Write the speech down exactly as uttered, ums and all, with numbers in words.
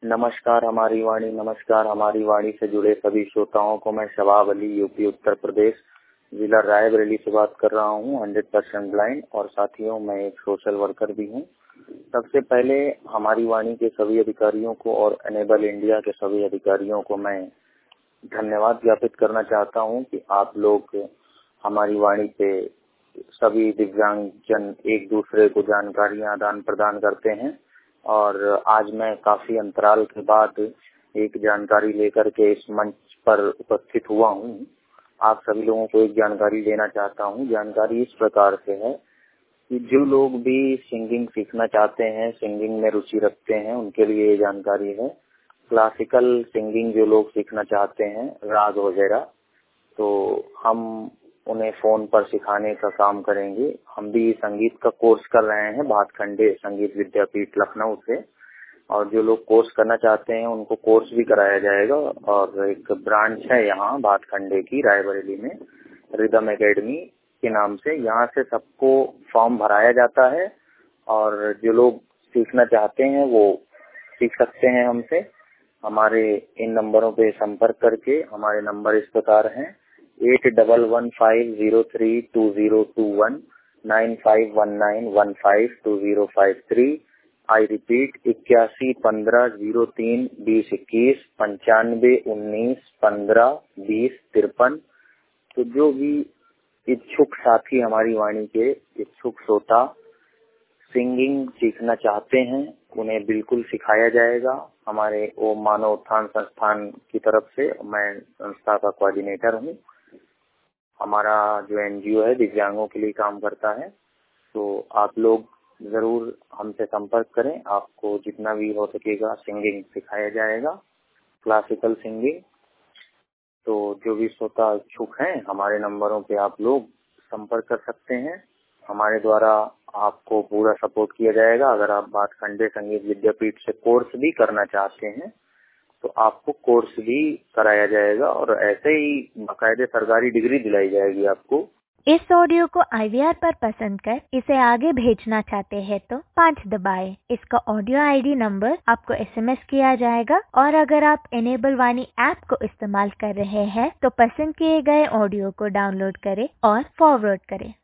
नमस्कार हमारी वाणी नमस्कार हमारी वाणी से जुड़े सभी श्रोताओं को मैं शबाब अली यूपी उत्तर प्रदेश जिला रायबरेली से बात कर रहा हूँ। हंड्रेड परसेंट ब्लाइंड और साथियों मैं एक सोशल वर्कर भी हूँ। सबसे पहले हमारी वाणी के सभी अधिकारियों को और एनेबल इंडिया के सभी अधिकारियों को मैं धन्यवाद ज्ञापित करना चाहता हूँ कि आप लोग हमारी वाणी पे सभी दिव्यांग जन एक दूसरे को जानकारियां आदान प्रदान करते हैं और आज मैं काफी अंतराल के बाद एक जानकारी लेकर के इस मंच पर उपस्थित हुआ हूँ। आप सभी लोगों को एक जानकारी देना चाहता हूँ। जानकारी इस प्रकार से है कि जो लोग भी सिंगिंग सीखना चाहते हैं, सिंगिंग में रुचि रखते हैं, उनके लिए ये जानकारी है। क्लासिकल सिंगिंग जो लोग सीखना चाहते हैं, राग वगैरह, तो हम उन्हें फोन पर सिखाने का काम करेंगे। हम भी संगीत का कोर्स कर रहे हैं भातखंडे संगीत विद्यापीठ लखनऊ से, और जो लोग कोर्स करना चाहते हैं उनको कोर्स भी कराया जाएगा। और एक ब्रांच है यहाँ भातखंडे की रायबरेली में, रिदम एकेडमी के नाम से। यहाँ से सबको फॉर्म भराया जाता है और जो लोग सीखना चाहते हैं वो सीख सकते हैं हमसे। हमारे इन नंबरों पे संपर्क करके, हमारे नंबर इस प्रकार हैं eight double one five zero three two zero two one, nine five one nine one five two zero five three. I repeat इक्यासी पंद्रह जीरो तीन बीस इक्कीस, पंचानवे उन्नीस पंद्रह बीस तिरपन। तो जो भी इच्छुक साथी हमारी वाणी के इच्छुक श्रोता सिंगिंग सीखना चाहते हैं उन्हें बिल्कुल सिखाया जाएगा। हमारे ओम मानव उत्थान संस्थान की तरफ से मैं संस्था का कोऑर्डिनेटर हूँ। हमारा जो एनजीओ है दिव्यांगों के लिए काम करता है। तो आप लोग जरूर हमसे संपर्क करें, आपको जितना भी हो सकेगा सिंगिंग सिखाया जाएगा, क्लासिकल सिंगिंग। तो जो भी श्रोता इच्छुक हैं हमारे नंबरों पे आप लोग संपर्क कर सकते हैं। हमारे द्वारा आपको पूरा सपोर्ट किया जाएगा। अगर आप भातखंडे संगीत विद्यापीठ से कोर्स भी करना चाहते हैं तो आपको कोर्स भी कराया जाएगा और ऐसे ही बाकायदे सरकारी डिग्री दिलाई जाएगी आपको। इस ऑडियो को आई वी आर पर पसंद कर इसे आगे भेजना चाहते हैं तो पाँच दबाएं। इसका ऑडियो आईडी नंबर आपको एसएमएस किया जाएगा और अगर आप एनेबल वाणी ऐप को इस्तेमाल कर रहे हैं तो पसंद किए गए ऑडियो को डाउनलोड करें और फॉरवर्ड करें।